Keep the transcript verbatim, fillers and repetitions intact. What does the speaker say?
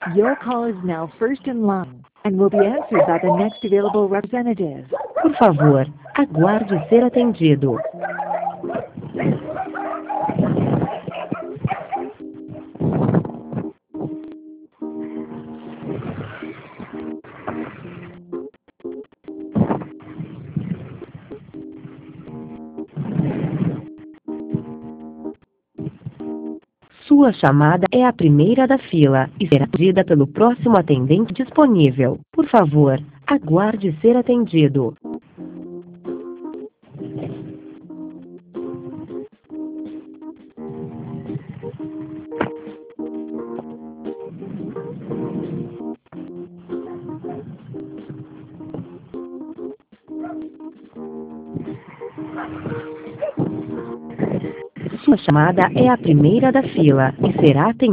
Your call is now first in line and will be answered by the next available representative. Por favor, aguarde ser atendido. Sua chamada é a primeira da fila e será atendida pelo próximo atendente disponível. Por favor, aguarde ser atendido. Sua chamada é a primeira da fila e será atendida